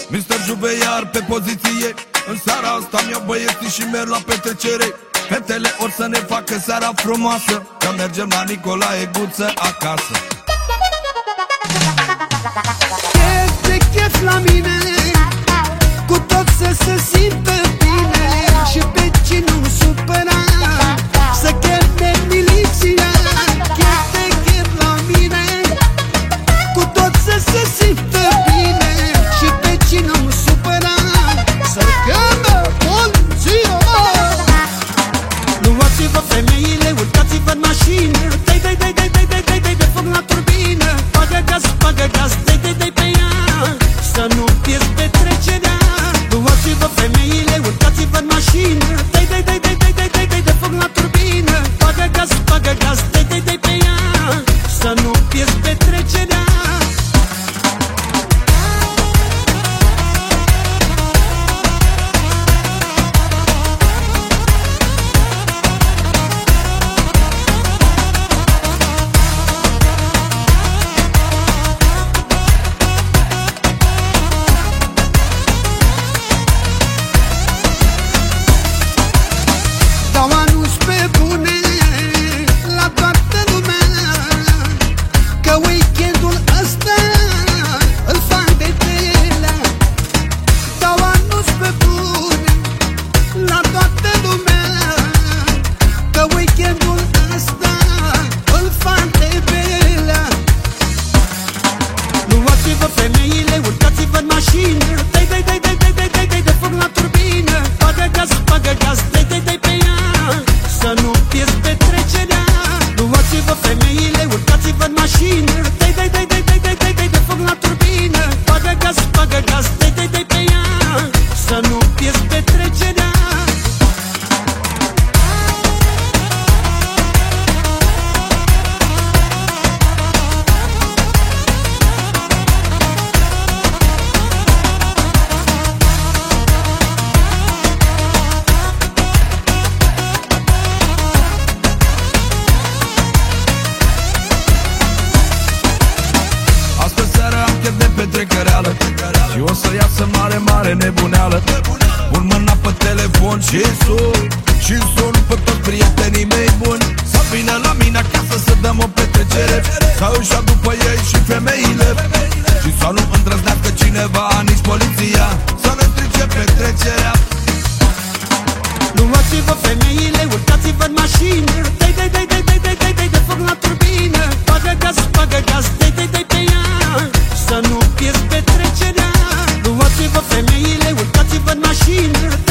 Mr. Juve iar pe poziție. În seara asta mi-au băieții și merg la petrecere. Fetele or să ne facă seara frumoasă, că mergem la Nicolae Guță acasă. Chef de chef la mine, cu tot să se simtă bine. Și pe cine nu supăra, să cheme miliția. Chef de chef la mine, cu tot să se simtă bine. Și pe cine nu supăra, să cheme poliția. Luați-vă femeile, urcați-vă în mașină. Dai, dai, dai, dai, dai, dai, dai, dai de foc la turbină. Bagă gaz, dai, dai, dai pe ea, să nu pierzi petrecerea. Luați-vă femeile, urcați-vă în mașină. Dai, dai, dai, dai, dai, dai, dai, dai de foc la turbină. Bagă gaz, dai, dai, dai pe ea, să nu pierzi petrecerea. Dau anunț pe bune la toată lumea, că weekendul ăsta îl fac de telea. Dau anunț pe bune la toată lumea, că weekendul ăsta îl fac de belea. Luați-vă femeile, urcați-vă în mașină. Dai, dai, dai, dai, dai, dai, dai, dai de foc la turbină. Bagă gaz, dai, dai, dai pe ea, să nu pierzi petrecerea. Luați-vă femeile, urcați-vă în mașină. Dai, dai, dai, dai, dai, dai, dai, dai de foc la turbină. Bagă gaz, dai, dai, dai pe ea, să nu pierzi petrecerea. Și o să iasă mare, mare nebuneală. Pun mâna pe telefon și sun pe toți prietenii mei buni să vină la mine acasă să dăm o petrecere, să își ia după ei și femeile, și să nu îndrăznească cineva, nici poliția, să ne strice petrecerea. Luați-vă femeile, urcați-vă în mașină. Dai, dai, dai, dai, dai, dai, dai, dai de foc la turbină. Bagă gaz, dai, dai, dai pe ea, să nu pierzi petrecerea. Luați-vă femeile, urcați-vă în mașină.